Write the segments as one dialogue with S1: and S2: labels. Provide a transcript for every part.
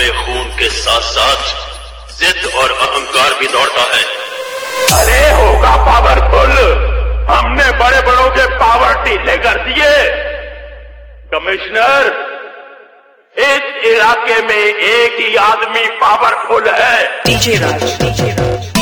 S1: में खून के साथ साथ जिद और अहंकार भी दौड़ता है।
S2: अरे होगा पावरफुल, हमने बड़े बड़ों के पावर ढीले कर दिए। कमिश्नर, इस इलाके में एक ही आदमी पावरफुल है।
S3: डीजे राज।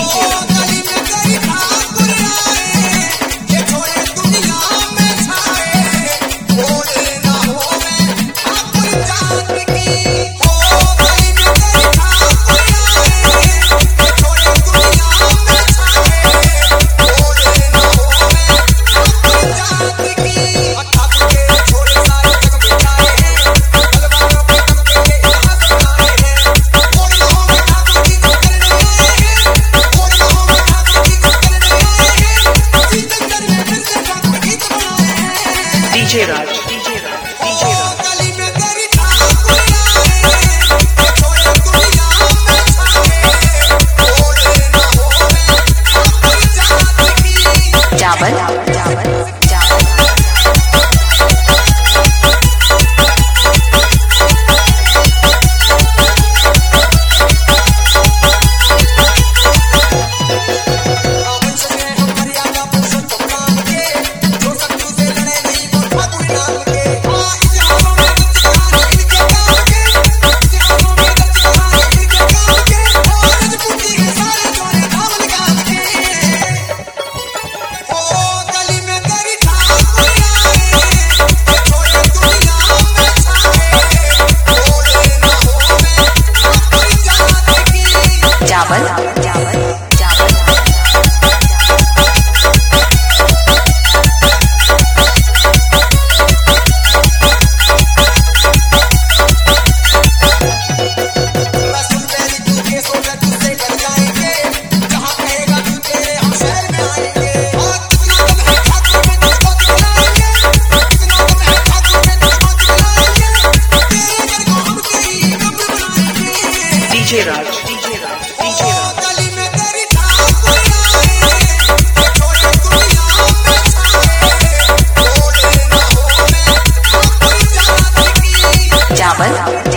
S3: डीजे राज। चावल